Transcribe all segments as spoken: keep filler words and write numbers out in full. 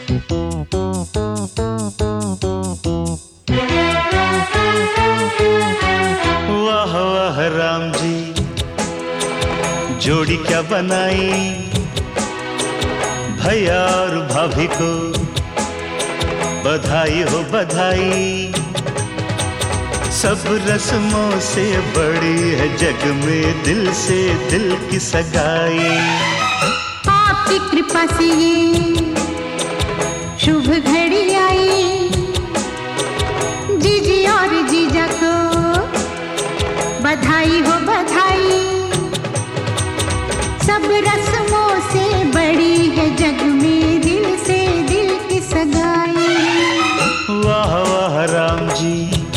वाह वाह राम जी, जोड़ी क्या बनाई भैया और भाभी को, बधाई हो बधाई। सब रस्मों से बड़ी है जग में दिल से दिल की सगाई। आपकी कृपा से ये शुभ घड़ी आई, जीजी और जीजा को बधाई हो बधाई। सब रस्मों से बड़ी है जग में दिल से दिल की सगाई। वाह वाह राम जी,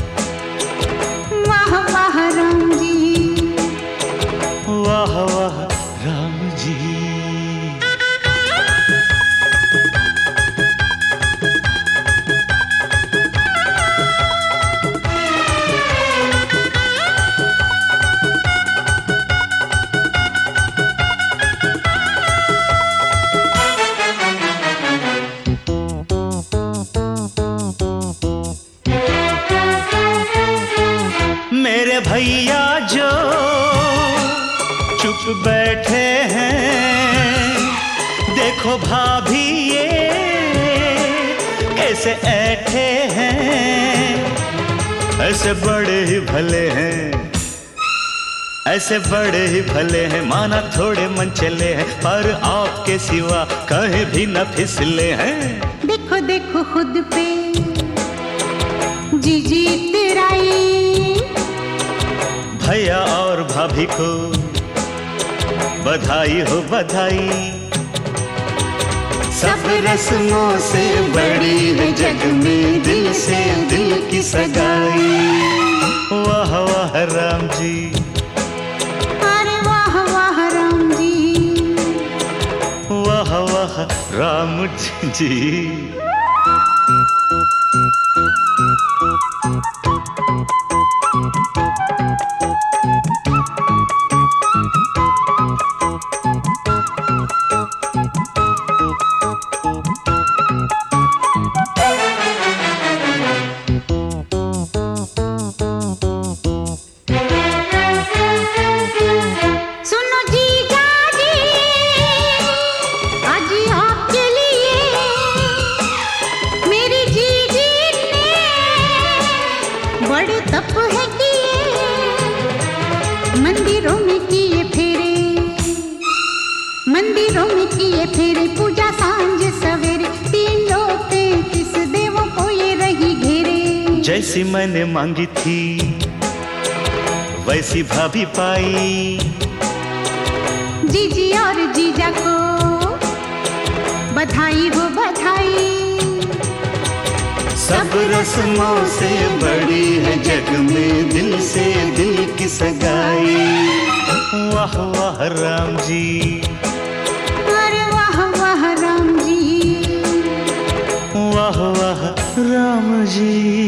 वाह वाह राम जी, वाह वाह राम जी। मेरे भैया जो चुप बैठे हैं, देखो भाभी ये कैसे ऐठे हैं। ऐसे बड़े ही भले हैं, ऐसे बड़े ही भले हैं, माना थोड़े मन चले हैं, पर आपके सिवा कहीं भी न फिसले हैं। देखो देखो खुद पे जीजी तेराई, भैया और भाभी को बधाई हो बधाई। सब रस्मों से बड़ी है जग में दिल से दिल की सगाई। वाह वाह राम जी, अरे वाह वाह राम जी, वाह वाह राम जी। सुनो जीजा जी, आज आपके लिए मेरी जीजी ने बड़े तप है किए, मंदिरों में किए फेरे, मंदिरों में किए फेरे, पूजा सांझ सवेरे, तीन लोग तैंतीस देवों को ये रही घेरे। जैसी मैंने मांगी थी वैसी भाभी पाई, जीजी और जीजा को बधाई हो बधाई। सब रस्मों से बड़ी है जग में दिल से दिल की सगाई। वाह वाह राम जी, अरे वाह वाह राम जी, वाह वाह राम जी।